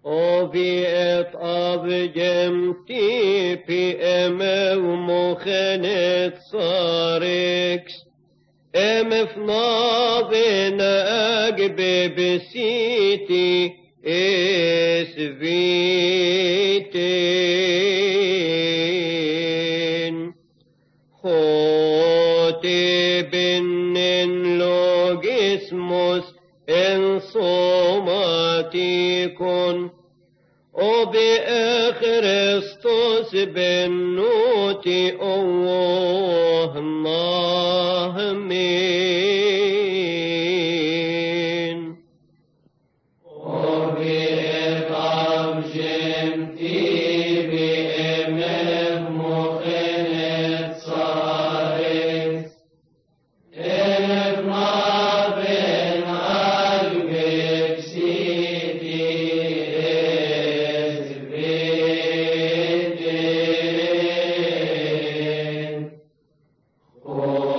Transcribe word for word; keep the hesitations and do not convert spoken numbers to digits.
وفي اطاب جمتي في ام ومخنت صاركس ام فناضن اقبي بسيتي اسفيتين خوتي بنن لوج اسمس ان صوماتيكن وبأخرستوس بنوتي أوه مين وبإطعام جمتي بإمام مخنت صارت إنك ما بين قلبك سيدي إثبتين